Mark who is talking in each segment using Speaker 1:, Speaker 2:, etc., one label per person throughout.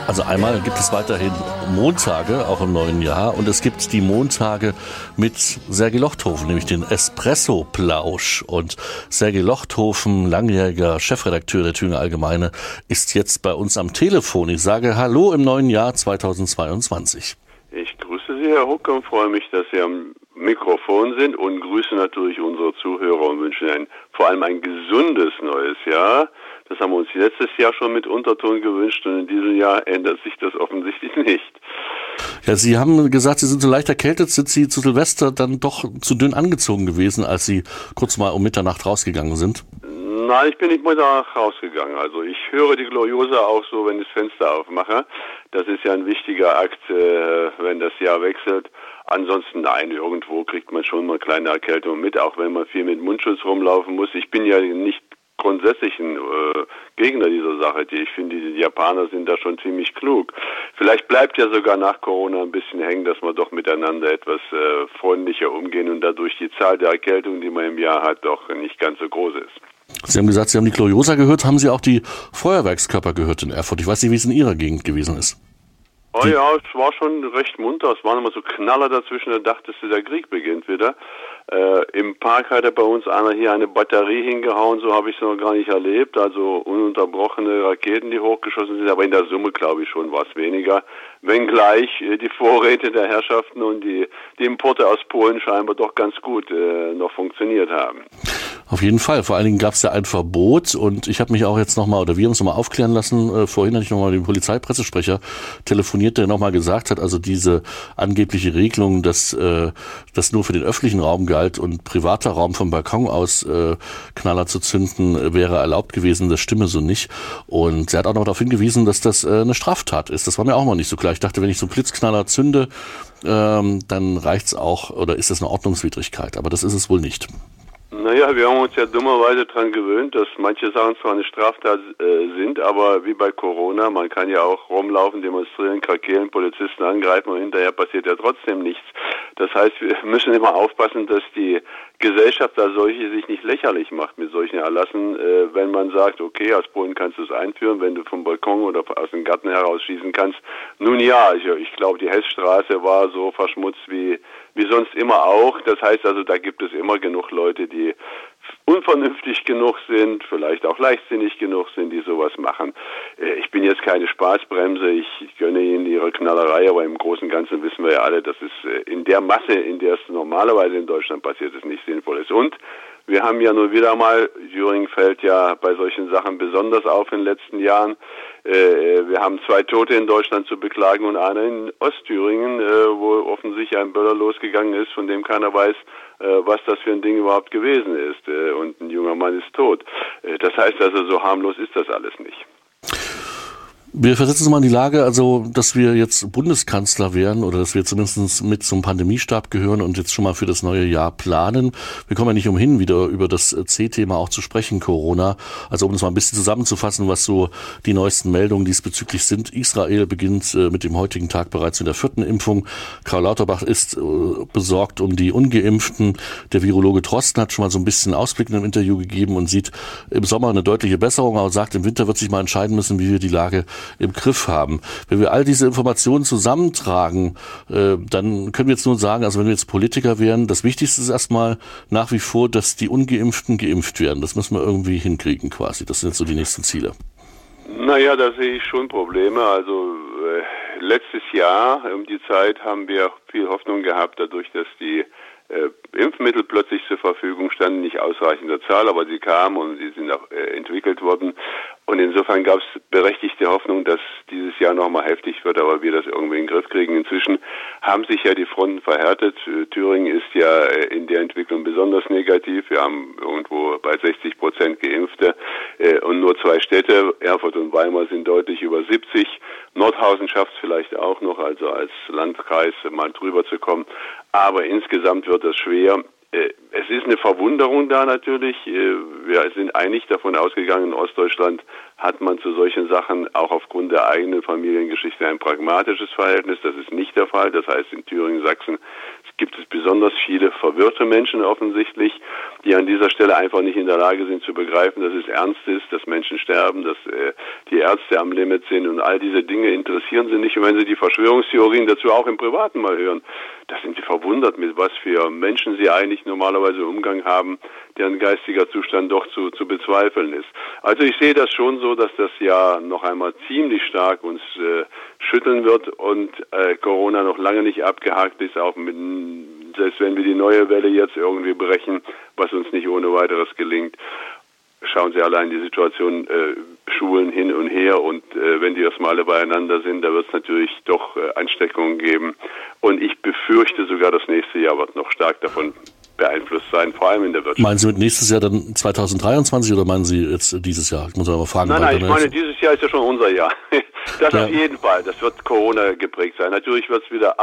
Speaker 1: Also einmal gibt es weiterhin Montage, auch im neuen Jahr, und es gibt die Montage mit Sergej Lochthofen, nämlich den Espresso-Plausch. Und Sergej Lochthofen, langjähriger Chefredakteur der Thüringer Allgemeine, ist jetzt bei uns am Telefon. Ich sage Hallo im neuen Jahr 2022.
Speaker 2: Ich grüße Sie, Herr Huck, und freue mich, dass Sie am Mikrofon sind und grüße natürlich unsere Zuhörer und wünsche Ihnen vor allem ein gesundes neues Jahr. Das haben wir uns letztes Jahr schon mit Unterton gewünscht und in diesem Jahr ändert sich das offensichtlich nicht.
Speaker 1: Ja, Sie haben gesagt, Sie sind so leicht erkältet. Sind Sie zu Silvester dann doch zu dünn angezogen gewesen, als Sie kurz mal um Mitternacht rausgegangen sind?
Speaker 2: Nein, ich bin nicht mal da rausgegangen. Also ich höre die Gloriosa auch so, wenn ich das Fenster aufmache. Das ist ja ein wichtiger Akt, wenn das Jahr wechselt. Ansonsten nein, irgendwo kriegt man schon mal kleine Erkältungen mit, auch wenn man viel mit Mundschutz rumlaufen muss. Ich bin ja nicht grundsätzlich ein Gegner dieser Sache. Ich finde, die Japaner sind da schon ziemlich klug. Vielleicht bleibt ja sogar nach Corona ein bisschen hängen, dass wir doch miteinander etwas freundlicher umgehen und dadurch die Zahl der Erkältungen, die man im Jahr hat, doch nicht ganz so groß ist.
Speaker 1: Sie haben gesagt, Sie haben die Gloriosa gehört. Haben Sie auch die Feuerwerkskörper gehört in Erfurt? Ich weiß nicht, wie es in Ihrer Gegend gewesen ist.
Speaker 2: Oh ja, es war schon recht munter. Es waren immer so Knaller dazwischen, da dachtest du, der Krieg beginnt wieder. Im Park hat bei uns einer hier eine Batterie hingehauen, so habe ich es noch gar nicht erlebt. Also ununterbrochene Raketen, die hochgeschossen sind, aber in der Summe, glaube ich, schon war es weniger. Wenngleich die Vorräte der Herrschaften und die Importe aus Polen scheinbar doch ganz gut noch funktioniert haben.
Speaker 1: Auf jeden Fall. Vor allen Dingen gab es ja ein Verbot und ich habe mich auch jetzt nochmal, oder wir haben uns nochmal aufklären lassen, vorhin hatte ich nochmal den Polizeipressesprecher telefoniert, der nochmal gesagt hat, also diese angebliche Regelung, dass das nur für den öffentlichen Raum galt und privater Raum vom Balkon aus Knaller zu zünden, wäre erlaubt gewesen, das stimme so nicht. Und er hat auch noch darauf hingewiesen, dass das eine Straftat ist. Das war mir auch noch nicht so klar. Ich dachte, wenn ich so einen Blitzknaller zünde, dann reicht's auch, oder ist das eine Ordnungswidrigkeit? Aber das ist es wohl nicht.
Speaker 2: Naja, wir haben uns ja dummerweise daran gewöhnt, dass manche Sachen zwar eine Straftat sind, aber wie bei Corona, man kann ja auch rumlaufen, demonstrieren, krakeelen, Polizisten angreifen und hinterher passiert ja trotzdem nichts. Das heißt, wir müssen immer aufpassen, dass die Gesellschaft als solche sich nicht lächerlich macht mit solchen Erlassen, wenn man sagt, okay, aus Polen kannst du es einführen, wenn du vom Balkon oder aus dem Garten heraus schießen kannst. Nun ja, ich glaube, die Hessstraße war so verschmutzt wie sonst immer auch. Das heißt also, da gibt es immer genug Leute, die unvernünftig genug sind, vielleicht auch leichtsinnig genug sind, die sowas machen. Ich bin jetzt keine Spaßbremse, ich gönne Ihnen Ihre Knallerei, aber im Großen und Ganzen wissen wir ja alle, dass es in der Masse, in der es normalerweise in Deutschland passiert ist, nicht sinnvoll ist. Und wir haben ja nur wieder mal, Thüringen fällt ja bei solchen Sachen besonders auf in den letzten Jahren. Wir haben 2 Tote in Deutschland zu beklagen und einer in Ostthüringen, wo offensichtlich ein Böller losgegangen ist, von dem keiner weiß, was das für ein Ding überhaupt gewesen ist. Und ein junger Mann ist tot. Das heißt also, so harmlos ist das alles nicht.
Speaker 1: Wir versetzen uns mal in die Lage, also, dass wir jetzt Bundeskanzler werden oder dass wir zumindest mit zum Pandemiestab gehören und jetzt schon mal für das neue Jahr planen. Wir kommen ja nicht umhin, wieder über das C-Thema auch zu sprechen, Corona. Also, um das mal ein bisschen zusammenzufassen, was so die neuesten Meldungen diesbezüglich sind. Israel beginnt mit dem heutigen Tag bereits mit der 4. Impfung. Karl Lauterbach ist besorgt um die Ungeimpften. Der Virologe Drosten hat schon mal so ein bisschen Ausblick in einem Interview gegeben und sieht im Sommer eine deutliche Besserung, aber sagt, im Winter wird sich mal entscheiden müssen, wie wir die Lage im Griff haben. Wenn wir all diese Informationen zusammentragen, dann können wir jetzt nur sagen, also wenn wir jetzt Politiker wären, das Wichtigste ist erstmal nach wie vor, dass die Ungeimpften geimpft werden. Das müssen wir irgendwie hinkriegen quasi. Das sind jetzt so die nächsten Ziele.
Speaker 2: Naja, da sehe ich schon Probleme. Also letztes Jahr um die Zeit haben wir viel Hoffnung gehabt, dadurch, dass die Impfmittel plötzlich zur Verfügung standen, nicht ausreichender Zahl, aber sie kamen und sie sind auch entwickelt worden. Und insofern gab es berechtigte Hoffnung, dass dieses Jahr nochmal heftig wird, aber wir das irgendwie in den Griff kriegen. Inzwischen haben sich ja die Fronten verhärtet. Thüringen ist ja in der Entwicklung besonders negativ. Wir haben irgendwo bei 60% Geimpfte und nur 2 Städte, Erfurt und Weimar, sind deutlich über 70. Nordhausen schafft es vielleicht auch noch, also als Landkreis mal drüber zu kommen. Aber insgesamt wird das schwer. Es ist eine Verwunderung da natürlich. Wir sind eigentlich davon ausgegangen, in Ostdeutschland hat man zu solchen Sachen auch aufgrund der eigenen Familiengeschichte ein pragmatisches Verhältnis. Das ist nicht der Fall. Das heißt, in Thüringen, Sachsen, es gibt es besonders viele verwirrte Menschen offensichtlich, die an dieser Stelle einfach nicht in der Lage sind zu begreifen, dass es ernst ist, dass Menschen sterben, dass die Ärzte am Limit sind und all diese Dinge interessieren sie nicht. Und wenn sie die Verschwörungstheorien dazu auch im Privaten mal hören, da sind sie verwundert, mit was für Menschen sie eigentlich normalerweise Umgang haben, deren geistiger Zustand doch zu bezweifeln ist. Also ich sehe das schon so, dass das Jahr noch einmal ziemlich stark uns schütteln wird und Corona noch lange nicht abgehakt ist, auch selbst wenn wir die neue Welle jetzt irgendwie brechen, was uns nicht ohne weiteres gelingt. Schauen Sie allein die Situation, Schulen hin und her und wenn die erstmal alle beieinander sind, da wird es natürlich doch Ansteckungen geben. Und ich befürchte sogar, das nächste Jahr wird noch stark davon beeinflusst sein, vor allem in der Wirtschaft.
Speaker 1: Meinen Sie mit nächstes Jahr dann 2023 oder meinen Sie jetzt dieses Jahr? Ich muss aber mal fragen.
Speaker 2: Nein, ich meine, dieses Jahr ist ja schon unser Jahr. Das ja. Auf jeden Fall, das wird Corona geprägt sein. Natürlich wird es wieder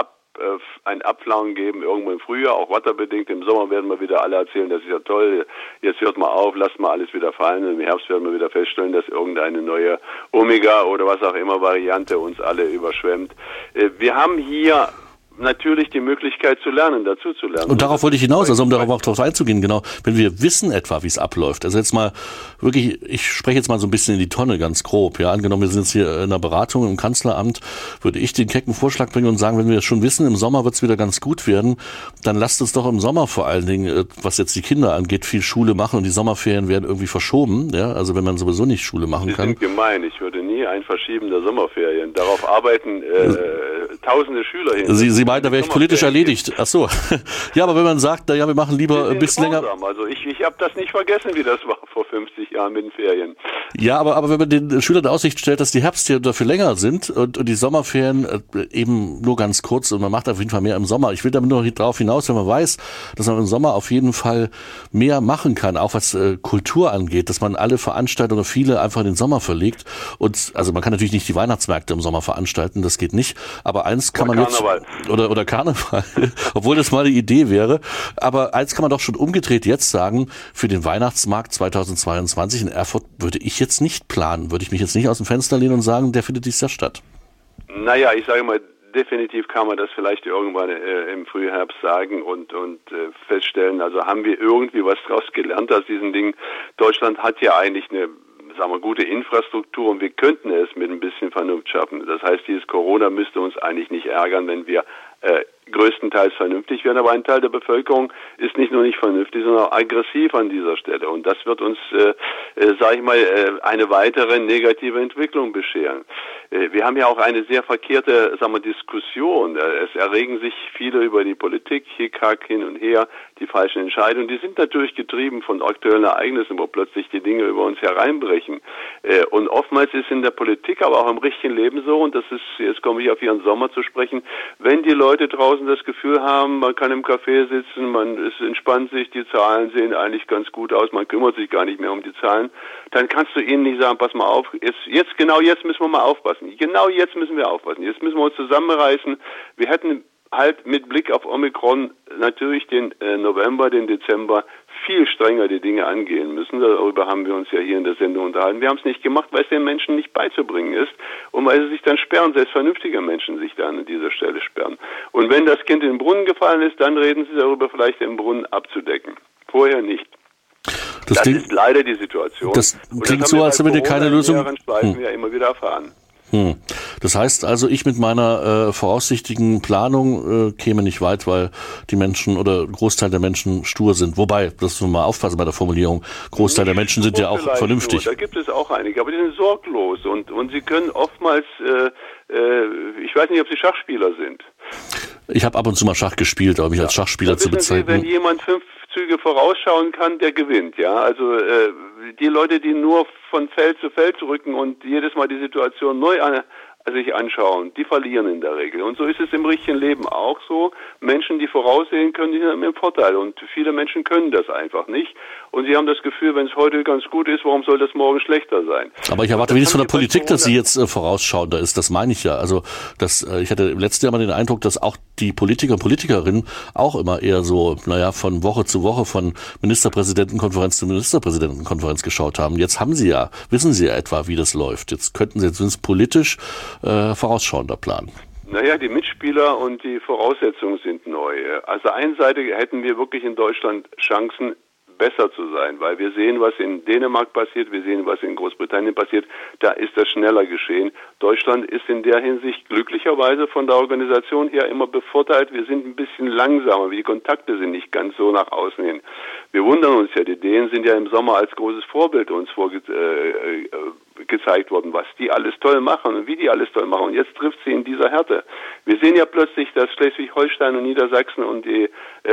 Speaker 2: ein Abflauen geben, irgendwo im Frühjahr, auch wetterbedingt. Im Sommer werden wir wieder alle erzählen, das ist ja toll, jetzt hört mal auf, lasst mal alles wieder fallen. Im Herbst werden wir wieder feststellen, dass irgendeine neue Omega oder was auch immer Variante uns alle überschwemmt. Wir haben hier natürlich die Möglichkeit zu lernen, dazu zu lernen.
Speaker 1: Und darauf wollte ich hinaus, also um darauf auch drauf einzugehen, genau. Wenn wir wissen etwa, wie es abläuft, also jetzt mal wirklich, ich spreche jetzt mal so ein bisschen in die Tonne, ganz grob, ja, angenommen, wir sind jetzt hier in einer Beratung im Kanzleramt, würde ich den kecken Vorschlag bringen und sagen, wenn wir es schon wissen, im Sommer wird es wieder ganz gut werden, dann lasst uns doch im Sommer vor allen Dingen, was jetzt die Kinder angeht, viel Schule machen und die Sommerferien werden irgendwie verschoben, ja, also wenn man sowieso nicht Schule machen kann.
Speaker 2: Sie sind gemein, ich würde nie ein Verschieben der Sommerferien, darauf arbeiten tausende Schüler hin.
Speaker 1: Sie meinen, da wäre ich politisch erledigt. Ach so. Ja, aber wenn man sagt, na ja, wir machen lieber ein bisschen länger.
Speaker 2: Also ich habe das nicht vergessen, wie das war vor 50 Jahren mit den Ferien.
Speaker 1: Ja, aber wenn man den Schülern in Aussicht stellt, dass die Herbstferien dafür länger sind und die Sommerferien eben nur ganz kurz und man macht auf jeden Fall mehr im Sommer. Ich will damit nur darauf hinaus, wenn man weiß, dass man im Sommer auf jeden Fall mehr machen kann, auch was Kultur angeht, dass man alle Veranstaltungen, viele einfach in den Sommer verlegt. Und also man kann natürlich nicht die Weihnachtsmärkte im Sommer veranstalten, das geht nicht. Aber eins kann man
Speaker 2: Karneval.
Speaker 1: jetzt oder Karneval, obwohl das mal eine Idee wäre. Aber eins kann man doch schon umgedreht jetzt sagen, für den Weihnachtsmarkt 2022 in Erfurt würde ich jetzt nicht planen, würde ich mich jetzt nicht aus dem Fenster lehnen und sagen, der findet dieses Jahr statt.
Speaker 2: Naja, ich sage mal, definitiv kann man das vielleicht irgendwann im Frühherbst sagen und feststellen, also haben wir irgendwie was draus gelernt aus diesen Dingen. Deutschland hat ja eigentlich eine, sagen wir, gute Infrastruktur und wir könnten es mit ein bisschen Vernunft schaffen. Das heißt, dieses Corona müsste uns eigentlich nicht ärgern, wenn wir größtenteils vernünftig werden, aber ein Teil der Bevölkerung ist nicht nur nicht vernünftig, sondern auch aggressiv an dieser Stelle und das wird uns, sage ich mal, eine weitere negative Entwicklung bescheren. Wir haben ja auch eine sehr verkehrte, sagen wir, Diskussion. Es erregen sich viele über die Politik, Hickhack hin und her, die falschen Entscheidungen. Die sind natürlich getrieben von aktuellen Ereignissen, wo plötzlich die Dinge über uns hereinbrechen. Und oftmals ist in der Politik, aber auch im richtigen Leben so, und das ist, jetzt komme ich auf Ihren Sommer zu sprechen, wenn die Leute draußen das Gefühl haben, man kann im Café sitzen, es entspannt sich, die Zahlen sehen eigentlich ganz gut aus, man kümmert sich gar nicht mehr um die Zahlen, dann kannst du ihnen nicht sagen, pass mal auf, genau jetzt müssen wir mal aufpassen. Genau jetzt müssen wir aufpassen. Jetzt müssen wir uns zusammenreißen. Wir hätten halt mit Blick auf Omikron natürlich den November, den Dezember viel strenger die Dinge angehen müssen. Darüber haben wir uns ja hier in der Sendung unterhalten. Wir haben es nicht gemacht, weil es den Menschen nicht beizubringen ist und weil sie sich dann sperren, selbst vernünftige Menschen sich dann an dieser Stelle sperren. Und wenn das Kind in den Brunnen gefallen ist, dann reden sie darüber, vielleicht den Brunnen abzudecken. Vorher nicht. Das ist leider die Situation.
Speaker 1: Das klingt so, als wenn wir keine Lösung.
Speaker 2: Ja immer wieder erfahren.
Speaker 1: Das heißt also, ich mit meiner voraussichtigen Planung käme nicht weit, weil die Menschen oder ein Großteil der Menschen stur sind. Wobei, das müssen wir mal aufpassen bei der Formulierung, Großteil der Menschen sind ja auch vernünftig.
Speaker 2: Da gibt es auch einige, aber die sind sorglos und sie können oftmals, ich weiß nicht, ob sie Schachspieler sind.
Speaker 1: Ich habe ab und zu mal Schach gespielt, aber mich als Schachspieler zu bezeichnen.
Speaker 2: Wenn jemand 5 Züge vorausschauen kann, der gewinnt, ja. Also die Leute, die nur von Feld zu Feld rücken und jedes Mal die Situation neu sich anschauen, die verlieren in der Regel. Und so ist es im richtigen Leben auch so. Menschen, die voraussehen können, die sind im Vorteil. Und viele Menschen können das einfach nicht. Und sie haben das Gefühl, wenn es heute ganz gut ist, warum soll das morgen schlechter sein?
Speaker 1: Aber ich erwarte wenigstens von der Politik, dass sie jetzt vorausschauender ist. Das meine ich ja. Also ich hatte letztes Jahr mal den Eindruck, dass auch die Politiker und Politikerinnen auch immer eher so, von Woche zu Woche, von Ministerpräsidentenkonferenz zu Ministerpräsidentenkonferenz geschaut haben. Jetzt wissen sie ja etwa, wie das läuft. Jetzt könnten sie zumindest politisch vorausschauender planen.
Speaker 2: Naja, die Mitspieler und die Voraussetzungen sind neu. Also der einen Seite hätten wir wirklich in Deutschland Chancen, besser zu sein, weil wir sehen, was in Dänemark passiert, wir sehen, was in Großbritannien passiert, da ist das schneller geschehen. Deutschland ist in der Hinsicht glücklicherweise von der Organisation her immer bevorteilt. Wir sind ein bisschen langsamer, die Kontakte sind nicht ganz so nach außen hin. Wir wundern uns ja, die Dänen sind ja im Sommer als großes Vorbild uns gezeigt worden, was die alles toll machen und wie die alles toll machen. Und jetzt trifft sie in dieser Härte. Wir sehen ja plötzlich, dass Schleswig-Holstein und Niedersachsen und die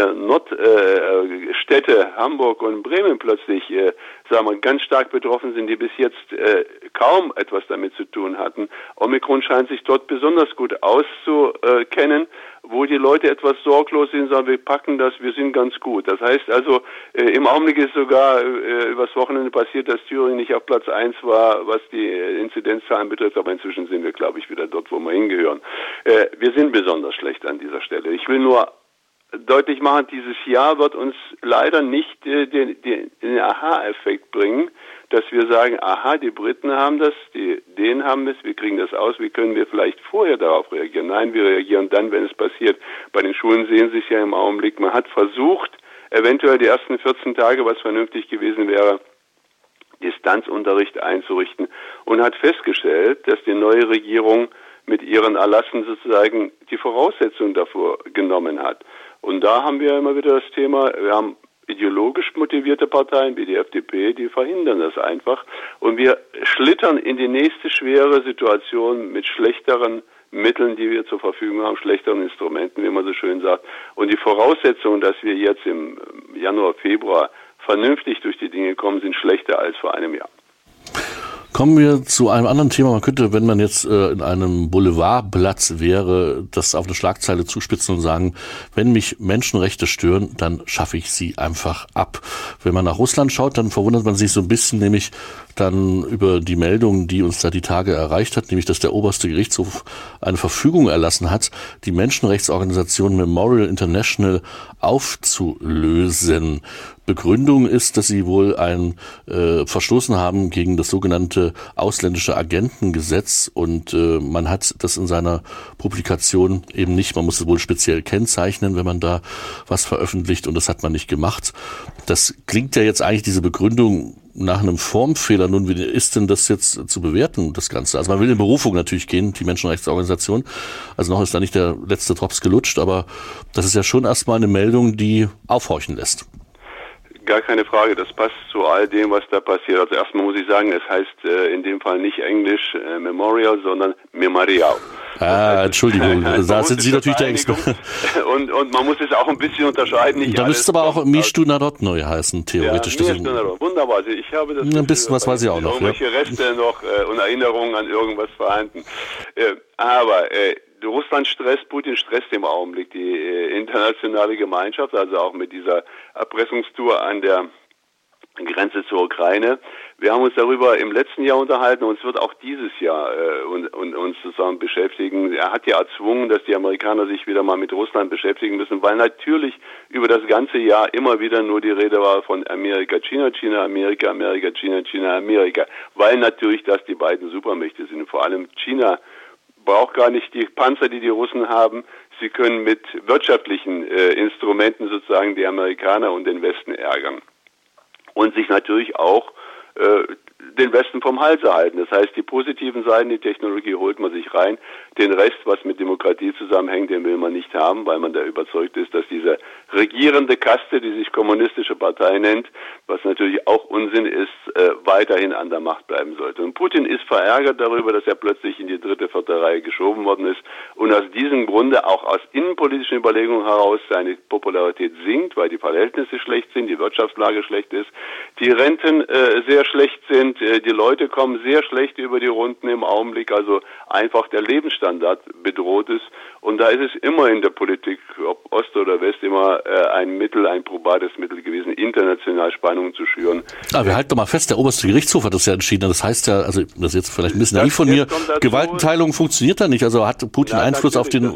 Speaker 2: Nordstädte Hamburg und Bremen plötzlich, ganz stark betroffen sind, die bis jetzt kaum etwas damit zu tun hatten. Omikron scheint sich dort besonders gut auszukennen, wo die Leute etwas sorglos sind, sagen, wir packen das, wir sind ganz gut. Das heißt also, im Augenblick ist sogar übers Wochenende passiert, dass Thüringen nicht auf Platz 1 war, was die Inzidenzzahlen betrifft, aber inzwischen sind wir, glaube ich, wieder dort, wo wir hingehören. Wir sind besonders schlecht an dieser Stelle. Ich will nur deutlich machen, dieses Jahr wird uns leider nicht den Aha-Effekt bringen, dass wir sagen, aha, die Briten haben das, die Dänen haben es, wir kriegen das aus, wie können wir vielleicht vorher darauf reagieren? Nein, wir reagieren dann, wenn es passiert. Bei den Schulen sehen Sie es ja im Augenblick, man hat versucht, eventuell die ersten 14 Tage, was vernünftig gewesen wäre, Distanzunterricht einzurichten und hat festgestellt, dass die neue Regierung mit ihren Erlassen sozusagen die Voraussetzungen davor genommen hat. Und da haben wir immer wieder das Thema, wir haben ideologisch motivierte Parteien wie die FDP, die verhindern das einfach. Und wir schlittern in die nächste schwere Situation mit schlechteren Mitteln, die wir zur Verfügung haben, schlechteren Instrumenten, wie man so schön sagt. Und die Voraussetzungen, dass wir jetzt im Januar, Februar vernünftig durch die Dinge kommen, sind schlechter als vor einem Jahr.
Speaker 1: Kommen wir zu einem anderen Thema. Man könnte, wenn man jetzt in einem Boulevardblatt wäre, das auf eine Schlagzeile zuspitzen und sagen, wenn mich Menschenrechte stören, dann schaffe ich sie einfach ab. Wenn man nach Russland schaut, dann verwundert man sich so ein bisschen, nämlich dann über die Meldung, die uns da die Tage erreicht hat, nämlich dass der oberste Gerichtshof eine Verfügung erlassen hat, die Menschenrechtsorganisation Memorial International aufzulösen. Begründung ist, dass sie wohl verstoßen haben gegen das sogenannte ausländische Agentengesetz und man hat das in seiner Publikation eben nicht, man muss es wohl speziell kennzeichnen, wenn man da was veröffentlicht und das hat man nicht gemacht. Das klingt ja jetzt eigentlich, diese Begründung, nach einem Formfehler. Nun, wie ist denn das jetzt zu bewerten, das Ganze? Also man will in Berufung natürlich gehen, die Menschenrechtsorganisation. Also noch ist da nicht der letzte Drops gelutscht, aber das ist ja schon erstmal eine Meldung, die aufhorchen lässt.
Speaker 2: Gar keine Frage, das passt zu all dem, was da passiert. Also erstmal muss ich sagen, es heißt in dem Fall nicht Englisch Memorial, sondern Memorial.
Speaker 1: Entschuldigung, da sind Sie natürlich der Experte.
Speaker 2: Und man muss es auch ein bisschen unterscheiden.
Speaker 1: Da müsste es aber auch Mishtu Narodnoi heißen, theoretisch.
Speaker 2: Ja, wunderbar. Also ich habe das
Speaker 1: ein bisschen, was weiß ich auch noch.
Speaker 2: Irgendwelche Reste noch und Erinnerungen an irgendwas vorhanden. Aber Russland stresst, Putin stresst im Augenblick die internationale Gemeinschaft, also auch mit dieser Erpressungstour an der Grenze zur Ukraine. Wir haben uns darüber im letzten Jahr unterhalten und es wird auch dieses Jahr uns zusammen beschäftigen. Er hat ja erzwungen, dass die Amerikaner sich wieder mal mit Russland beschäftigen müssen, weil natürlich über das ganze Jahr immer wieder nur die Rede war von Amerika, China, China, Amerika, Amerika, China, China, Amerika, weil natürlich das die beiden Supermächte sind. Vor allem China braucht gar nicht die Panzer, die Russen haben. Sie können mit wirtschaftlichen Instrumenten sozusagen die Amerikaner und den Westen ärgern. Und sich natürlich auch den Westen vom Halse halten. Das heißt, die positiven Seiten, die Technologie holt man sich rein. Den Rest, was mit Demokratie zusammenhängt, den will man nicht haben, weil man da überzeugt ist, dass diese regierende Kaste, die sich kommunistische Partei nennt, was natürlich auch Unsinn ist, weiterhin an der Macht bleiben sollte. Und Putin ist verärgert darüber, dass er plötzlich in die dritte, vierte Reihe geschoben worden ist und aus diesem Grunde auch aus innenpolitischen Überlegungen heraus seine Popularität sinkt, weil die Verhältnisse schlecht sind, die Wirtschaftslage schlecht ist, die Renten sehr schlecht sind, die Leute kommen sehr schlecht über die Runden im Augenblick, also einfach der Lebensstandard bedroht ist. Und da ist es immer in der Politik, ob Ost oder West, immer ein probates Mittel gewesen, international Spannungen zu schüren.
Speaker 1: Aber wir halten doch mal fest, der oberste Gerichtshof hat das ja entschieden. Das heißt ja, also das ist jetzt vielleicht ein bisschen naiv von mir, Gewaltenteilung funktioniert da nicht. Also hat Putin Einfluss auf den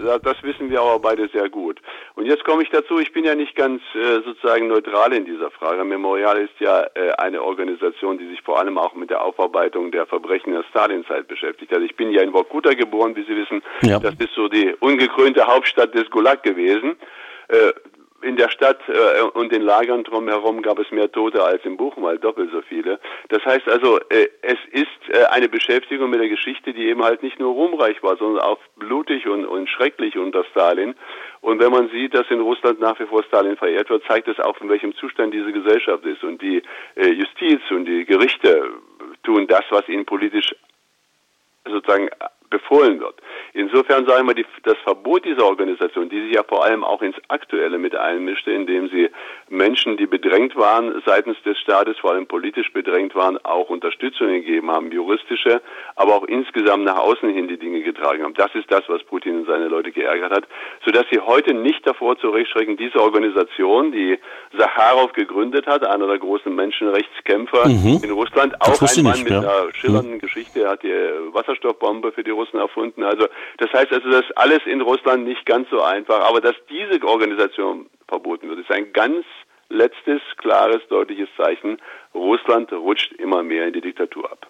Speaker 2: Das wissen wir aber beide sehr gut. Und jetzt komme ich dazu, ich bin ja nicht ganz sozusagen neutral in dieser Frage. Memorial ist ja eine Organisation, die sich vor allem auch mit der Aufarbeitung der Verbrechen der Stalinzeit beschäftigt. Also ich bin ja in Vorkuta geboren, wie Sie wissen. Ja. Das ist so die ungekrönte Hauptstadt des Gulag gewesen. In der Stadt und den Lagern drumherum gab es mehr Tote als im Buchenwald, doppelt so viele. Das heißt also, es ist eine Beschäftigung mit der Geschichte, die eben halt nicht nur ruhmreich war, sondern auch blutig und schrecklich unter Stalin. Und wenn man sieht, dass in Russland nach wie vor Stalin verehrt wird, zeigt es auch, in welchem Zustand diese Gesellschaft ist. Und die Justiz und die Gerichte tun das, was ihnen politisch sozusagen befohlen wird. Insofern sagen wir, das Verbot dieser Organisation, die sich ja vor allem auch ins Aktuelle mit einmischte, indem sie Menschen, die bedrängt waren seitens des Staates, vor allem politisch bedrängt waren, auch Unterstützung gegeben haben, juristische, aber auch insgesamt nach außen hin die Dinge getragen haben. Das ist das, was Putin und seine Leute geärgert hat, sodass sie heute nicht davor zurückschrecken, diese Organisation, die Sacharow gegründet hat, einer der großen Menschenrechtskämpfer in Russland, auch ein Mann mit einer schillernden Geschichte, er hat die Wasserstoffbombe für die Russen erfunden. Also das heißt also, das ist alles in Russland nicht ganz so einfach. Aber dass diese Organisation verboten wird, ist ein ganz letztes, klares, deutliches Zeichen. Russland rutscht immer mehr in die Diktatur ab.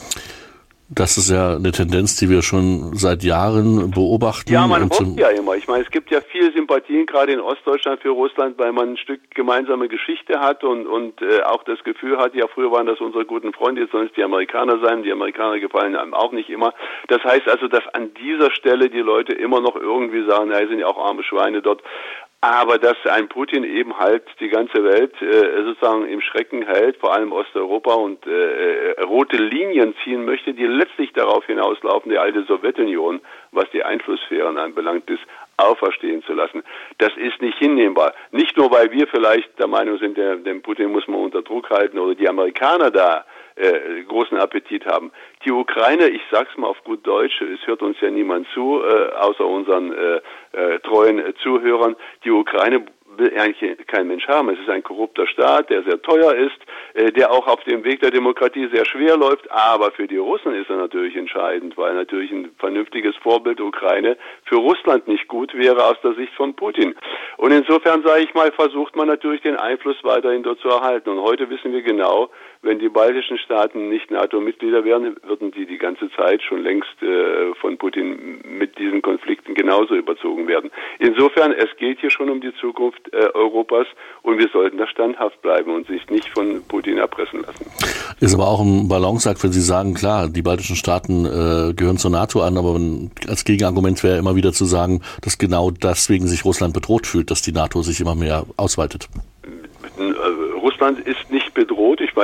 Speaker 1: Das ist ja eine Tendenz, die wir schon seit Jahren beobachten.
Speaker 2: Ja, man hofft ja immer. Ich meine, es gibt ja viele Sympathien, gerade in Ostdeutschland für Russland, weil man ein Stück gemeinsame Geschichte hat und auch das Gefühl hat, ja, früher waren das unsere guten Freunde, jetzt sollen es die Amerikaner sein. Die Amerikaner gefallen einem auch nicht immer. Das heißt also, dass an dieser Stelle die Leute immer noch irgendwie sagen, na, sind ja auch arme Schweine dort. Aber dass ein Putin eben halt die ganze Welt sozusagen im Schrecken hält, vor allem Osteuropa, und rote Linien ziehen möchte, die letztlich darauf hinauslaufen, die alte Sowjetunion, was die Einflusssphären anbelangt, ist, auferstehen zu lassen. Das ist nicht hinnehmbar. Nicht nur, weil wir vielleicht der Meinung sind, den Putin muss man unter Druck halten oder die Amerikaner da großen Appetit haben. Die Ukraine, ich sag's mal auf gut Deutsch, es hört uns ja niemand zu, außer unseren treuen Zuhörern, die Ukraine will eigentlich kein Mensch haben. Es ist ein korrupter Staat, der sehr teuer ist, der auch auf dem Weg der Demokratie sehr schwer läuft, aber für die Russen ist er natürlich entscheidend, weil natürlich ein vernünftiges Vorbild Ukraine für Russland nicht gut wäre aus der Sicht von Putin. Und insofern, sage ich mal, versucht man natürlich den Einfluss weiterhin dort zu erhalten. Und heute wissen wir genau, wenn die baltischen Staaten nicht NATO-Mitglieder wären, würden die ganze Zeit schon längst von Putin mit diesen Konflikten genauso überzogen werden. Insofern, es geht hier schon um die Zukunft Europas und wir sollten da standhaft bleiben und sich nicht von Putin erpressen lassen.
Speaker 1: Ist aber auch ein Balanceakt, wenn Sie sagen, klar, die baltischen Staaten gehören zur NATO an, aber als Gegenargument wäre immer wieder zu sagen, dass genau deswegen sich Russland bedroht fühlt, dass die NATO sich immer mehr ausweitet.
Speaker 2: Russland ist nicht bedroht. Ich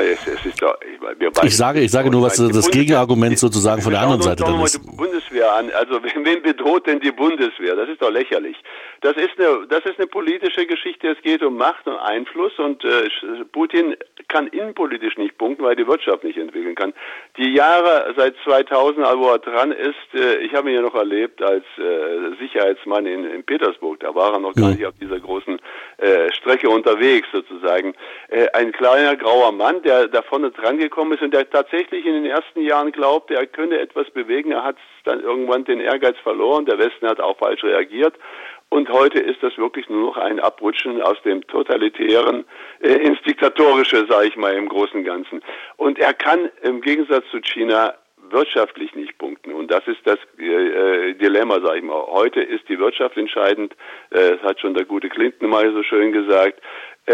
Speaker 1: sage nur, was das Gegenargument sozusagen von der anderen Seite dann ist.
Speaker 2: Die Bundeswehr an. Also wen bedroht denn die Bundeswehr? Das ist doch lächerlich. Das ist eine politische Geschichte. Es geht um Macht und Einfluss und Putin kann innenpolitisch nicht punkten, weil er die Wirtschaft nicht entwickeln kann. Die Jahre seit 2000, wo er dran ist, ich habe ihn ja noch erlebt als Sicherheitsmann in Petersburg. Da war er noch gar nicht auf dieser großen Strecke unterwegs sozusagen. Ein kleiner grauer Mann, der da vorne dran gekommen ist und der tatsächlich in den ersten Jahren glaubte, er könne etwas bewegen. Er hat dann irgendwann den Ehrgeiz verloren. Der Westen hat auch falsch reagiert. Und heute ist das wirklich nur noch ein Abrutschen aus dem Totalitären ins Diktatorische, sage ich mal, im Großen und Ganzen. Und er kann im Gegensatz zu China wirtschaftlich nicht punkten. Und das ist das Dilemma, sage ich mal. Heute ist die Wirtschaft entscheidend. Das hat schon der gute Clinton mal so schön gesagt.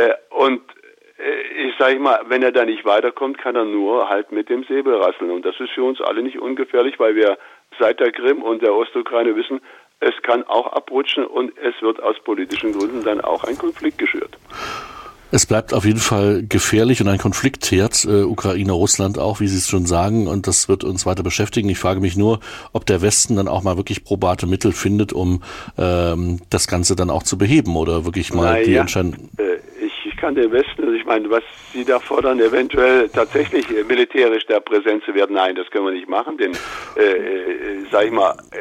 Speaker 2: Ich sage mal, wenn er da nicht weiterkommt, kann er nur halt mit dem Säbel rasseln. Und das ist für uns alle nicht ungefährlich, weil wir seit der Krim und der Ostukraine wissen, es kann auch abrutschen und es wird aus politischen Gründen dann auch ein Konflikt geschürt.
Speaker 1: Es bleibt auf jeden Fall gefährlich und ein Konfliktherd, Ukraine, Russland auch, wie Sie es schon sagen, und das wird uns weiter beschäftigen. Ich frage mich nur, ob der Westen dann auch mal wirklich probate Mittel findet, um das Ganze dann auch zu beheben oder wirklich mal die Entscheidung...
Speaker 2: Ich kann den Westen, also ich meine, was Sie da fordern, eventuell tatsächlich militärisch da präsent zu werden, nein, das können wir nicht machen, denn, sag ich mal,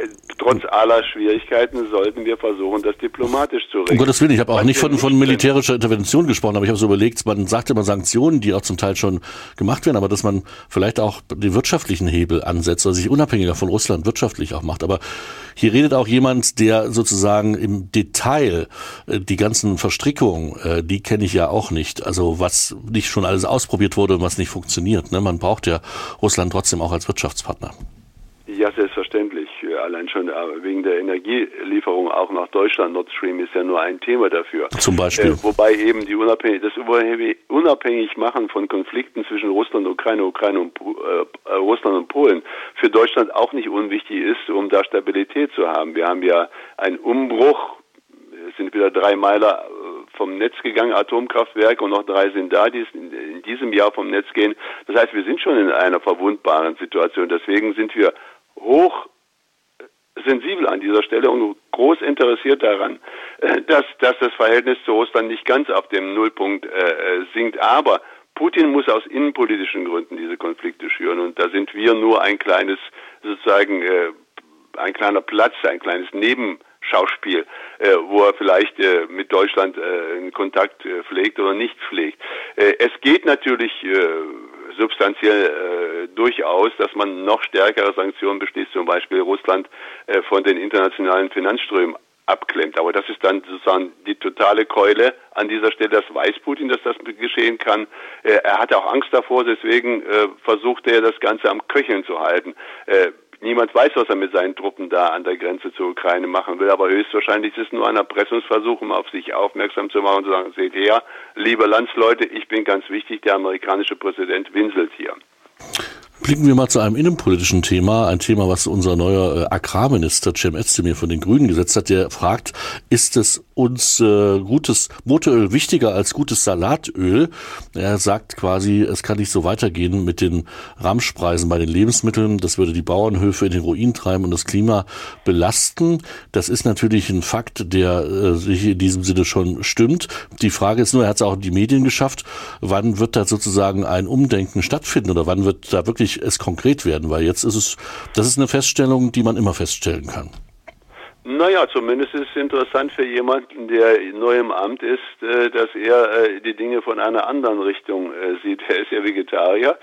Speaker 2: trotz aller Schwierigkeiten sollten wir versuchen, das diplomatisch zu regeln.
Speaker 1: Um Gottes Willen, ich habe auch nicht von militärischer Intervention gesprochen, aber ich habe so überlegt, man sagt immer Sanktionen, die auch zum Teil schon gemacht werden, aber dass man vielleicht auch den wirtschaftlichen Hebel ansetzt oder sich unabhängiger von Russland wirtschaftlich auch macht. Aber hier redet auch jemand, der sozusagen im Detail die ganzen Verstrickungen, die kenne ich ja auch nicht. Also was nicht schon alles ausprobiert wurde und was nicht funktioniert. Ne? Man braucht ja Russland trotzdem auch als Wirtschaftspartner.
Speaker 2: Ja, selbstverständlich. Allein schon wegen der Energielieferung auch nach Deutschland. Nord Stream ist ja nur ein Thema dafür.
Speaker 1: Zum Beispiel.
Speaker 2: Wobei eben das Unabhängigmachen von Konflikten zwischen Russland und Ukraine und Russland und Polen für Deutschland auch nicht unwichtig ist, um da Stabilität zu haben. Wir haben ja einen Umbruch. Es sind wieder 3 Meiler vom Netz gegangen, Atomkraftwerke, und noch 3 sind da, die in diesem Jahr vom Netz gehen. Das heißt, wir sind schon in einer verwundbaren Situation. Deswegen sind wir hoch sensibel an dieser Stelle und groß interessiert daran, dass das Verhältnis zu Russland nicht ganz auf dem Nullpunkt sinkt. Aber Putin muss aus innenpolitischen Gründen diese Konflikte schüren, und da sind wir nur ein kleines, sozusagen, ein kleiner Platz, ein kleines Nebenschauspiel, wo er vielleicht mit Deutschland einen Kontakt pflegt oder nicht pflegt. Es geht natürlich substanziell durchaus, dass man noch stärkere Sanktionen beschließt, zum Beispiel Russland von den internationalen Finanzströmen abklemmt. Aber das ist dann sozusagen die totale Keule an dieser Stelle. Das weiß Putin, dass das geschehen kann. Er hat auch Angst davor, deswegen versucht er, das Ganze am Köcheln zu halten. Niemand weiß, was er mit seinen Truppen da an der Grenze zur Ukraine machen will, aber höchstwahrscheinlich ist es nur ein Erpressungsversuch, um auf sich aufmerksam zu machen und zu sagen, seht her, liebe Landsleute, ich bin ganz wichtig, der amerikanische Präsident winselt hier.
Speaker 1: Blicken wir mal zu einem innenpolitischen Thema, ein Thema, was unser neuer Agrarminister Cem Özdemir von den Grünen gesetzt hat. Der fragt, ist es uns gutes Motoröl wichtiger als gutes Salatöl? Er sagt quasi, es kann nicht so weitergehen mit den Ramschpreisen bei den Lebensmitteln. Das würde die Bauernhöfe in den Ruin treiben und das Klima belasten. Das ist natürlich ein Fakt, der sich in diesem Sinne schon stimmt. Die Frage ist nur, er hat es auch in die Medien geschafft, wann wird da sozusagen ein Umdenken stattfinden oder wann wird da wirklich es konkret werden, weil jetzt das ist eine Feststellung, die man immer feststellen kann.
Speaker 2: Naja, zumindest ist es interessant für jemanden, der neu im Amt ist, dass er die Dinge von einer anderen Richtung sieht. Er ist ja Vegetarier.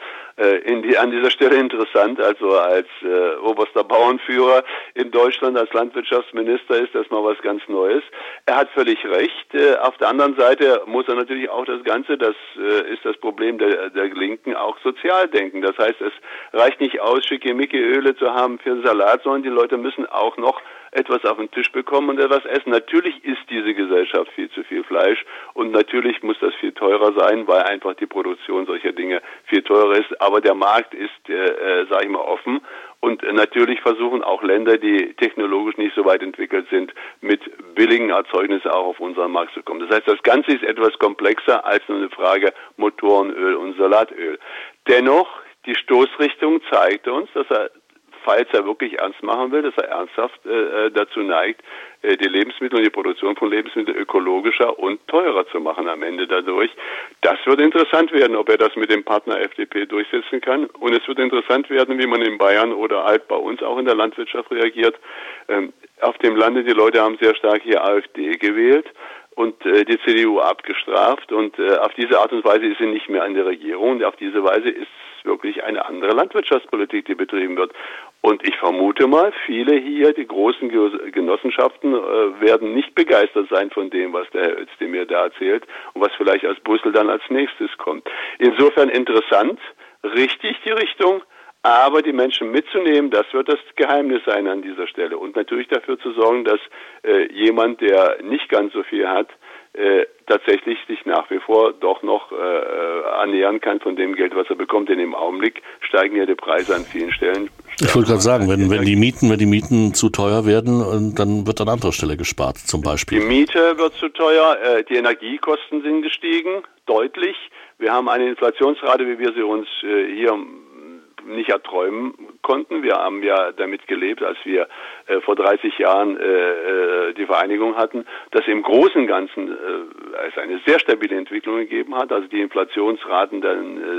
Speaker 2: An dieser Stelle interessant, also als oberster Bauernführer in Deutschland, als Landwirtschaftsminister ist das mal was ganz Neues. Er hat völlig recht. Auf der anderen Seite muss er natürlich auch das Ganze, das ist das Problem der Linken, auch sozial denken. Das heißt, es reicht nicht aus, Schickimicki-Öle zu haben für Salat, sondern die Leute müssen auch noch etwas auf den Tisch bekommen und etwas essen. Natürlich isst diese Gesellschaft viel zu viel Fleisch und natürlich muss das viel teurer sein, weil einfach die Produktion solcher Dinge viel teurer ist. Aber der Markt ist, sage ich mal, offen und natürlich versuchen auch Länder, die technologisch nicht so weit entwickelt sind, mit billigen Erzeugnissen auch auf unseren Markt zu kommen. Das heißt, das Ganze ist etwas komplexer als nur eine Frage Motorenöl und Salatöl. Dennoch, die Stoßrichtung zeigt uns, dass er, falls er wirklich ernst machen will, dass er ernsthaft dazu neigt, die Lebensmittel und die Produktion von Lebensmitteln ökologischer und teurer zu machen am Ende dadurch. Das wird interessant werden, ob er das mit dem Partner FDP durchsetzen kann. Und es wird interessant werden, wie man in Bayern oder halt bei uns auch in der Landwirtschaft reagiert. Auf dem Lande, die Leute haben sehr stark hier AfD gewählt und die CDU abgestraft. Und auf diese Art und Weise ist sie nicht mehr an der Regierung. Und auf diese Weise ist wirklich eine andere Landwirtschaftspolitik, die betrieben wird. Und ich vermute mal, viele hier, die großen Genossenschaften, werden nicht begeistert sein von dem, was der Herr Özdemir da erzählt und was vielleicht aus Brüssel dann als nächstes kommt. Insofern interessant, richtig die Richtung, aber die Menschen mitzunehmen, das wird das Geheimnis sein an dieser Stelle. Und natürlich dafür zu sorgen, dass jemand, der nicht ganz so viel hat, tatsächlich sich nach wie vor doch noch annähern kann von dem Geld, was er bekommt. Denn im Augenblick steigen ja die Preise an vielen Stellen.
Speaker 1: Ich wollte gerade sagen, wenn die Mieten zu teuer werden, dann wird an anderer Stelle gespart, zum Beispiel.
Speaker 2: Die Miete wird zu teuer, die Energiekosten sind gestiegen, deutlich. Wir haben eine Inflationsrate, wie wir sie uns hier nicht erträumen konnten. Wir haben ja damit gelebt, als wir vor 30 Jahren die Vereinigung hatten, dass im Großen und Ganzen es eine sehr stabile Entwicklung gegeben hat. Also die Inflationsraten der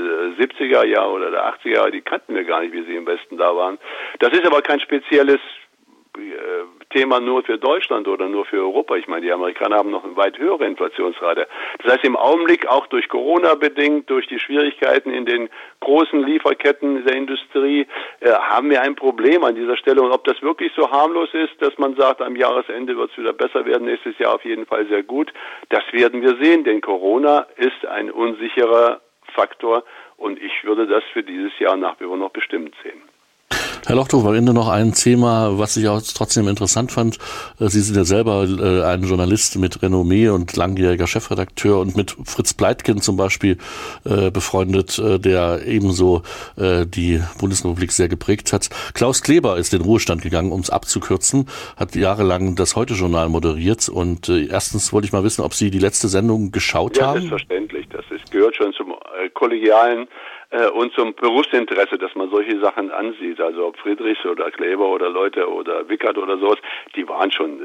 Speaker 2: 70er Jahre oder der 80er Jahre, die kannten wir gar nicht, wie sie im Westen da waren. Das ist aber kein spezielles Thema nur für Deutschland oder nur für Europa. Ich meine, die Amerikaner haben noch eine weit höhere Inflationsrate. Das heißt, im Augenblick auch durch Corona bedingt, durch die Schwierigkeiten in den großen Lieferketten der Industrie, haben wir ein Problem an dieser Stelle. Und ob das wirklich so harmlos ist, dass man sagt, am Jahresende wird es wieder besser werden, nächstes Jahr auf jeden Fall sehr gut, das werden wir sehen, denn Corona ist ein unsicherer Faktor und ich würde das für dieses Jahr nach wie vor noch bestimmt sehen.
Speaker 1: Herr Lochtow, am Ende noch ein Thema, was ich auch trotzdem interessant fand. Sie sind ja selber ein Journalist mit Renommee und langjähriger Chefredakteur und mit Fritz Pleitgen zum Beispiel befreundet, der ebenso die Bundesrepublik sehr geprägt hat. Klaus Kleber ist in den Ruhestand gegangen, um es abzukürzen, hat jahrelang das Heute-Journal moderiert und erstens wollte ich mal wissen, ob Sie die letzte Sendung geschaut haben.
Speaker 2: Ja, selbstverständlich. Das gehört schon zum kollegialen und zum Berufsinteresse, dass man solche Sachen ansieht. Also ob Friedrichs oder Kleber oder Leute oder Wickert oder sowas, die waren schon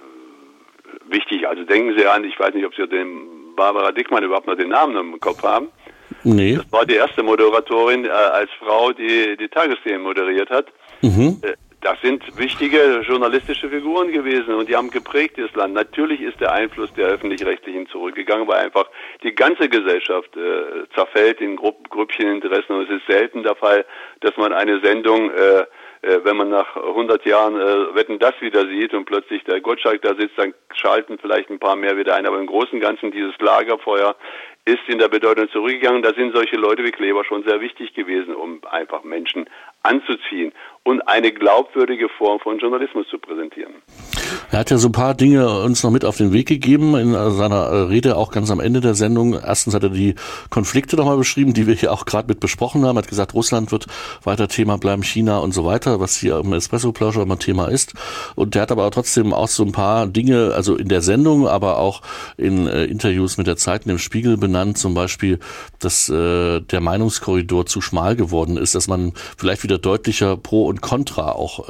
Speaker 2: wichtig. Also denken Sie an, ich weiß nicht, ob Sie den Barbara Dickmann überhaupt noch den Namen im Kopf haben.
Speaker 1: Nee.
Speaker 2: Das war die erste Moderatorin als Frau, die Tagesthemen moderiert hat.
Speaker 1: Mhm.
Speaker 2: Das sind wichtige journalistische Figuren gewesen und die haben geprägt das Land. Natürlich ist der Einfluss der Öffentlich-Rechtlichen zurückgegangen, weil einfach die ganze Gesellschaft zerfällt in Grüppcheninteressen und es ist selten der Fall, dass man eine Sendung, wenn man nach 100 Jahren Wetten, das wieder sieht und plötzlich der Gottschalk da sitzt, dann schalten vielleicht ein paar mehr wieder ein, aber im Großen und Ganzen dieses Lagerfeuer ist in der Bedeutung zurückgegangen. Da sind solche Leute wie Kleber schon sehr wichtig gewesen, um einfach Menschen anzuziehen und eine glaubwürdige Form von Journalismus zu präsentieren.
Speaker 1: Er hat ja so ein paar Dinge uns noch mit auf den Weg gegeben in seiner Rede, auch ganz am Ende der Sendung. Erstens hat er die Konflikte nochmal beschrieben, die wir hier auch gerade mit besprochen haben. Er hat gesagt, Russland wird weiter Thema bleiben, China und so weiter, was hier im Espresso-Plausch immer Thema ist. Und er hat aber trotzdem auch so ein paar Dinge, also in der Sendung, aber auch in Interviews mit der Zeit im Spiegel benannt, zum Beispiel, dass der Meinungskorridor zu schmal geworden ist, dass man vielleicht wieder deutlicher Pro und Contra auch,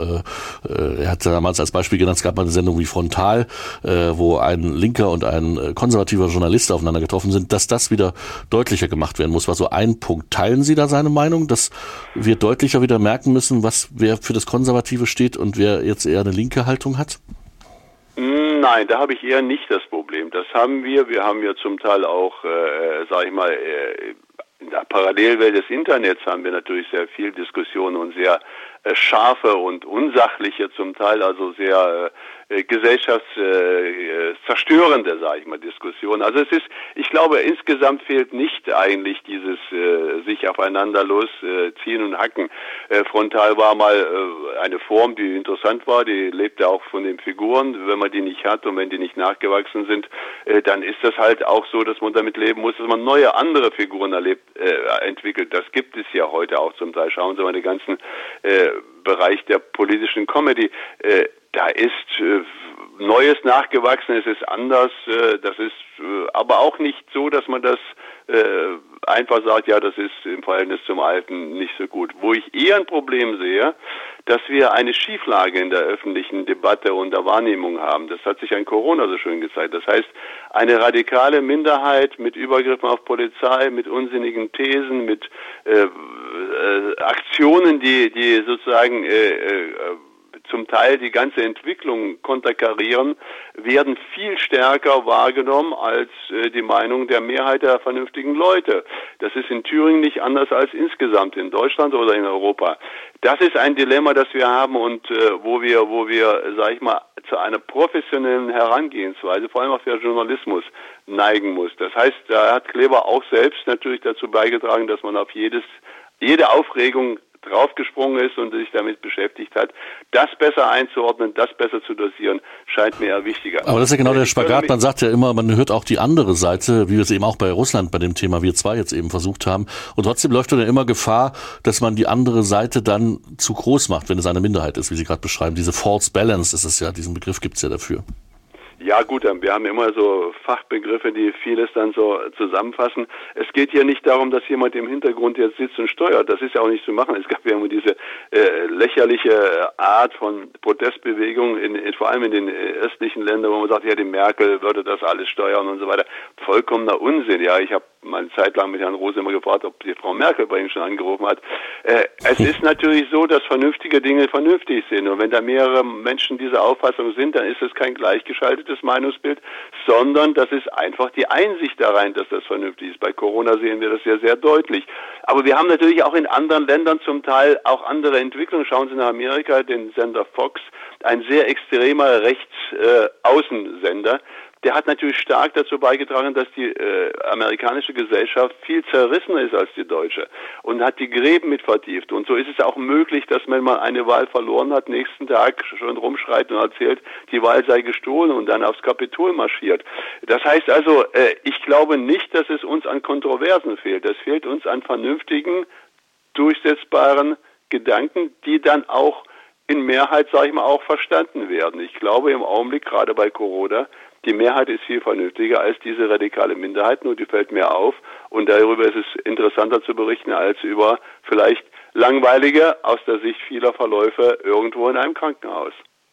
Speaker 1: er hat damals als Beispiel genannt, es gab mal eine Sendung wie Frontal, wo ein linker und ein konservativer Journalist aufeinander getroffen sind, dass das wieder deutlicher gemacht werden muss. War so ein Punkt. Teilen Sie da seine Meinung, dass wir deutlicher wieder merken müssen, wer für das Konservative steht und wer jetzt eher eine linke Haltung hat?
Speaker 2: Nein, da habe ich eher nicht das Problem. Das haben wir. Wir haben ja zum Teil auch, sage ich mal, in der Parallelwelt des Internets haben wir natürlich sehr viel Diskussion und sehr scharfe und unsachliche, zum Teil also sehr gesellschaftszerstörende, sage ich mal, Diskussionen. Also es ist, ich glaube, insgesamt fehlt nicht eigentlich dieses sich aufeinander losziehen und hacken. Frontal war mal eine Form, die interessant war, die lebte auch von den Figuren. Wenn man die nicht hat und wenn die nicht nachgewachsen sind, dann ist das halt auch so, dass man damit leben muss, dass man neue, andere Figuren entwickelt. Das gibt es ja heute auch zum Teil. Schauen Sie mal den ganzen Bereich der politischen Comedy. Da ist Neues nachgewachsen, es ist anders, das ist aber auch nicht so, dass man das einfach sagt, ja, das ist im Verhältnis zum Alten nicht so gut. Wo ich eher ein Problem sehe, dass wir eine Schieflage in der öffentlichen Debatte und der Wahrnehmung haben. Das hat sich an Corona so schön gezeigt. Das heißt, eine radikale Minderheit mit Übergriffen auf Polizei, mit unsinnigen Thesen, mit Aktionen, die sozusagen zum Teil die ganze Entwicklung konterkarieren, werden viel stärker wahrgenommen als die Meinung der Mehrheit der vernünftigen Leute. Das ist in Thüringen nicht anders als insgesamt in Deutschland oder in Europa. Das ist ein Dilemma, das wir haben und wo wir, sag ich mal, zu einer professionellen Herangehensweise, vor allem auch für Journalismus, neigen muss. Das heißt, da hat Kleber auch selbst natürlich dazu beigetragen, dass man auf jede Aufregung draufgesprungen ist und sich damit beschäftigt hat, das besser einzuordnen, das besser zu dosieren, scheint mir eher wichtiger.
Speaker 1: Aber das ist ja genau der Spagat. Man sagt ja immer, man hört auch die andere Seite, wie wir es eben auch bei Russland bei dem Thema Wir zwei jetzt eben versucht haben. Und trotzdem läuft dann immer Gefahr, dass man die andere Seite dann zu groß macht, wenn es eine Minderheit ist, wie Sie gerade beschreiben. Diese False Balance, das ist ja, diesen Begriff gibt es ja dafür.
Speaker 2: Ja gut, wir haben immer so Fachbegriffe, die vieles dann so zusammenfassen. Es geht hier nicht darum, dass jemand im Hintergrund jetzt sitzt und steuert. Das ist ja auch nicht zu machen. Es gab ja immer diese lächerliche Art von Protestbewegung, vor allem in den östlichen Ländern, wo man sagt, ja, die Merkel würde das alles steuern und so weiter. Vollkommener Unsinn. Ja, ich habe mal eine Zeit lang mit Herrn Rose immer gefragt, ob die Frau Merkel bei ihm schon angerufen hat. Es ist natürlich so, dass vernünftige Dinge vernünftig sind. Und wenn da mehrere Menschen dieser Auffassung sind, dann ist es kein gleichgeschaltetes Meinungsbild, sondern das ist einfach die Einsicht da rein, dass das vernünftig ist. Bei Corona sehen wir das ja sehr deutlich. Aber wir haben natürlich auch in anderen Ländern zum Teil auch andere Entwicklungen. Schauen Sie nach Amerika, den Sender Fox, ein sehr extremer Rechtsaußensender. Der hat natürlich stark dazu beigetragen, dass die amerikanische Gesellschaft viel zerrissener ist als die deutsche und hat die Gräben mit vertieft. Und so ist es auch möglich, dass wenn man eine Wahl verloren hat, nächsten Tag schon rumschreit und erzählt, die Wahl sei gestohlen und dann aufs Kapitol marschiert. Das heißt also, ich glaube nicht, dass es uns an Kontroversen fehlt. Es fehlt uns an vernünftigen, durchsetzbaren Gedanken, die dann auch in Mehrheit, sage ich mal, auch verstanden werden. Ich glaube im Augenblick, gerade bei Corona, die Mehrheit ist viel vernünftiger als diese radikale Minderheit, nur die fällt mehr auf. Und darüber ist es interessanter zu berichten als über vielleicht langweilige, aus der Sicht vieler Verläufe irgendwo in einem Krankenhaus.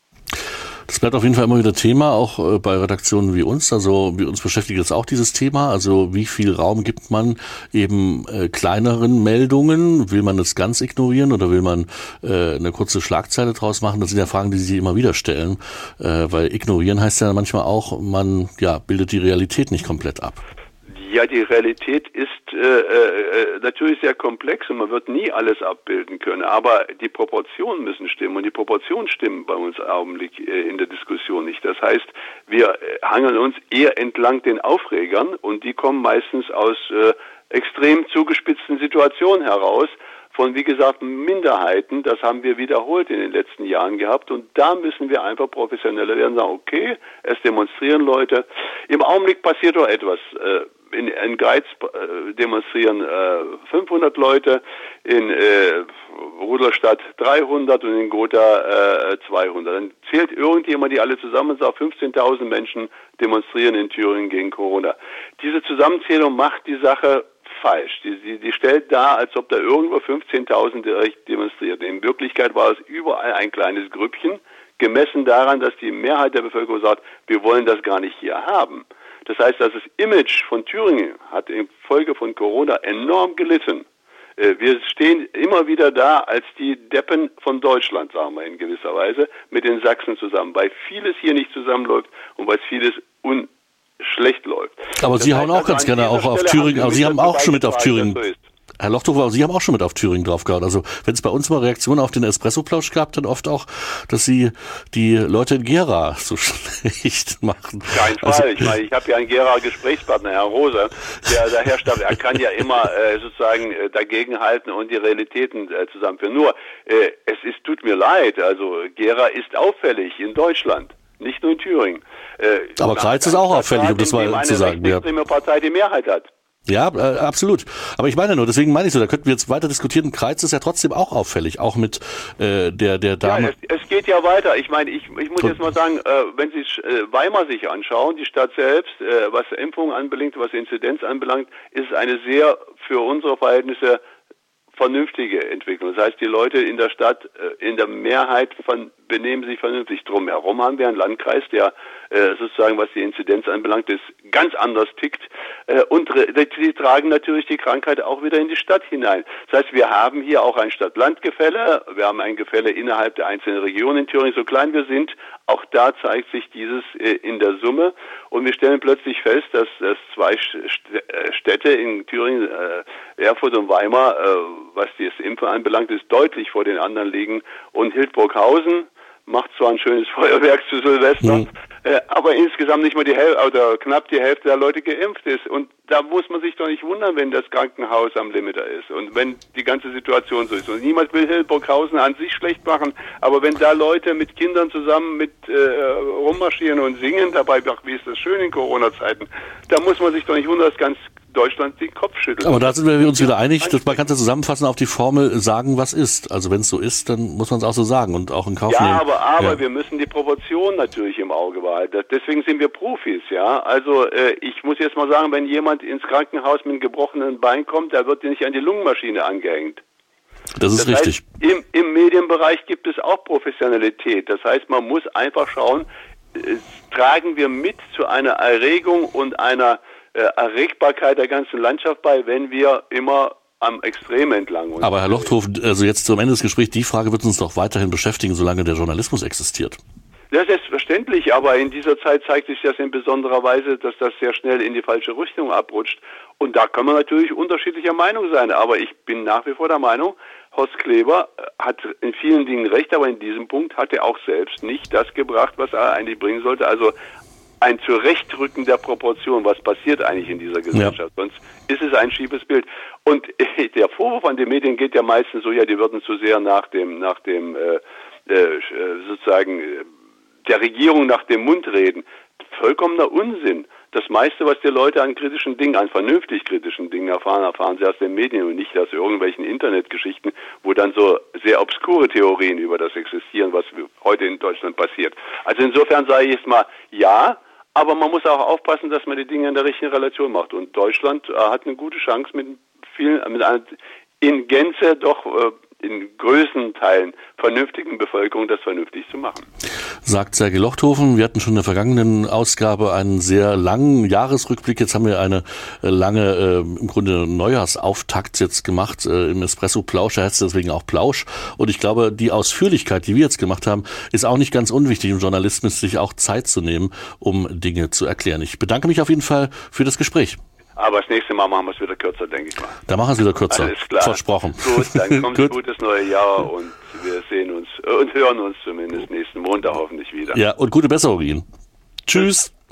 Speaker 1: Das bleibt auf jeden Fall immer wieder Thema, auch bei Redaktionen wie uns. Also wir uns beschäftigt jetzt auch dieses Thema. Also wie viel Raum gibt man eben kleineren Meldungen? Will man es ganz ignorieren oder will man eine kurze Schlagzeile draus machen? Das sind ja Fragen, die sich immer wieder stellen. Weil ignorieren heißt ja manchmal auch, man bildet die Realität nicht komplett ab.
Speaker 2: Ja, die Realität ist natürlich sehr komplex und man wird nie alles abbilden können, aber die Proportionen müssen stimmen und die Proportionen stimmen bei uns im Augenblick in der Diskussion nicht. Das heißt, wir hangeln uns eher entlang den Aufregern und die kommen meistens aus extrem zugespitzten Situationen heraus, von, wie gesagt, Minderheiten. Das haben wir wiederholt in den letzten Jahren gehabt und da müssen wir einfach professioneller werden und sagen, okay, es demonstrieren Leute. Im Augenblick passiert doch etwas. In Greiz demonstrieren 500 Leute, in Rudolstadt 300 und in Gotha 200. Dann zählt irgendjemand die alle zusammen und sagt, 15.000 Menschen demonstrieren in Thüringen gegen Corona. Diese Zusammenzählung macht die Sache falsch. Die stellt dar, als ob da irgendwo 15.000 direkt demonstriert. In Wirklichkeit war es überall ein kleines Grüppchen, gemessen daran, dass die Mehrheit der Bevölkerung sagt, wir wollen das gar nicht hier haben. Das heißt, das Image von Thüringen hat infolge von Corona enorm gelitten. Wir stehen immer wieder da als die Deppen von Deutschland, sagen wir in gewisser Weise, mit den Sachsen zusammen, weil vieles hier nicht zusammenläuft und weil vieles schlecht läuft.
Speaker 1: Aber Sie hauen auch ganz gerne auch auf Thüringen, aber Sie haben auch schon mit auf Thüringen. Herr Lochtuch, Sie haben auch schon mit auf Thüringen draufgehauen. Also wenn es bei uns mal Reaktionen auf den Espresso-Plausch gab, dann oft auch, dass Sie die Leute in Gera so schlecht machen.
Speaker 2: Kein Fall. Ich meine, ich habe ja einen Gera-Gesprächspartner, Herr Rose, der daherrscht. Er kann ja immer sozusagen dagegenhalten und die Realitäten zusammenführen. Nur, tut mir leid, also Gera ist auffällig in Deutschland. Nicht nur in Thüringen.
Speaker 1: Aber Greiz ist auch auffällig, um das mal zu sagen.
Speaker 2: Eine extreme Partei die Mehrheit hat.
Speaker 1: Ja, absolut. Aber ich meine nur, deswegen meine ich so, da könnten wir jetzt weiter diskutieren. Greiz ist ja trotzdem auch auffällig, auch mit der Dame.
Speaker 2: Ja, es geht ja weiter. Ich meine, ich muss jetzt mal sagen, wenn Sie Weimar sich anschauen, die Stadt selbst, was Impfungen anbelangt, was Inzidenz anbelangt, ist es eine sehr für unsere Verhältnisse vernünftige Entwicklung. Das heißt, die Leute in der Stadt in der Mehrheit benehmen sich vernünftig. Drumherum haben wir einen Landkreis, der sozusagen, was die Inzidenz anbelangt, ist ganz anders tickt. Und die tragen natürlich die Krankheit auch wieder in die Stadt hinein. Das heißt, wir haben hier auch ein Stadt-Land-Gefälle. Wir haben ein Gefälle innerhalb der einzelnen Regionen in Thüringen. So klein wir sind, auch da zeigt sich dieses in der Summe. Und wir stellen plötzlich fest, dass zwei Städte in Thüringen, Erfurt und Weimar, was das Impfen anbelangt, ist deutlich vor den anderen liegen. Und Hildburghausen macht zwar ein schönes Feuerwerk zu Silvester, aber insgesamt nicht mal die Hälfte oder knapp die Hälfte der Leute geimpft ist. Und da muss man sich doch nicht wundern, wenn das Krankenhaus am Limiter ist und wenn die ganze Situation so ist. Und niemand will Hildburghausen an sich schlecht machen, aber wenn da Leute mit Kindern zusammen mit rummarschieren und singen, dabei, ach, wie ist das schön in Corona-Zeiten, da muss man sich doch nicht wundern, dass ganz Deutschland den Kopf schüttelt.
Speaker 1: Aber da sind wir uns wieder einig, dass man kann es zusammenfassen auf die Formel sagen, was ist. Also wenn es so ist, dann muss man es auch so sagen und auch in Kauf nehmen.
Speaker 2: Aber wir müssen die Proportionen natürlich im Auge behalten. Deswegen sind wir Profis, ja. Also ich muss jetzt mal sagen, wenn jemand ins Krankenhaus mit einem gebrochenen Bein kommt, da wird nicht an die Lungenmaschine angehängt.
Speaker 1: Das ist richtig.
Speaker 2: Heißt, im Medienbereich gibt es auch Professionalität. Das heißt, man muss einfach schauen, tragen wir mit zu einer Erregung und einer Erregbarkeit der ganzen Landschaft bei, wenn wir immer am Extrem entlang uns.
Speaker 1: Aber Herr Lochthof, also jetzt zum Ende des Gesprächs, die Frage wird uns doch weiterhin beschäftigen, solange der Journalismus existiert.
Speaker 2: Ja, selbstverständlich, aber in dieser Zeit zeigt sich das in besonderer Weise, dass das sehr schnell in die falsche Richtung abrutscht. Und da kann man natürlich unterschiedlicher Meinung sein. Aber ich bin nach wie vor der Meinung, Horst Kleber hat in vielen Dingen recht, aber in diesem Punkt hat er auch selbst nicht das gebracht, was er eigentlich bringen sollte. Also ein Zurechtrücken der Proportion, was passiert eigentlich in dieser Gesellschaft. Ja. Sonst ist es ein schiefes Bild. Und der Vorwurf an die Medien geht ja meistens so, ja, die würden zu sehr nach dem sozusagen der Regierung nach dem Mund reden. Vollkommener Unsinn. Das meiste, was die Leute an kritischen Dingen, an vernünftig kritischen Dingen erfahren sie aus den Medien und nicht aus irgendwelchen Internetgeschichten, wo dann so sehr obskure Theorien über das existieren, was heute in Deutschland passiert. Also insofern sage ich jetzt mal, ja, aber man muss auch aufpassen, dass man die Dinge in der richtigen Relation macht. Und Deutschland hat eine gute Chance mit einer in Gänze doch in größten Teilen vernünftigen Bevölkerung das vernünftig zu machen.
Speaker 1: Sagt Sergej Lochthofen. Wir hatten schon in der vergangenen Ausgabe einen sehr langen Jahresrückblick. Jetzt haben wir eine lange, im Grunde Neujahrsauftakt jetzt gemacht. Im Espresso-Plausch heißt es deswegen auch Plausch. Und ich glaube, die Ausführlichkeit, die wir jetzt gemacht haben, ist auch nicht ganz unwichtig im Journalismus, sich auch Zeit zu nehmen, um Dinge zu erklären. Ich bedanke mich auf jeden Fall für das Gespräch.
Speaker 2: Aber das nächste Mal machen wir es wieder kürzer, denke ich mal.
Speaker 1: Da machen wir es wieder kürzer.
Speaker 2: Alles klar.
Speaker 1: Versprochen.
Speaker 2: Gut, dann kommt ein gutes neues Jahr und wir sehen uns und hören uns zumindest nächsten Montag hoffentlich wieder.
Speaker 1: Ja, und gute Besserung Ihnen. Tschüss.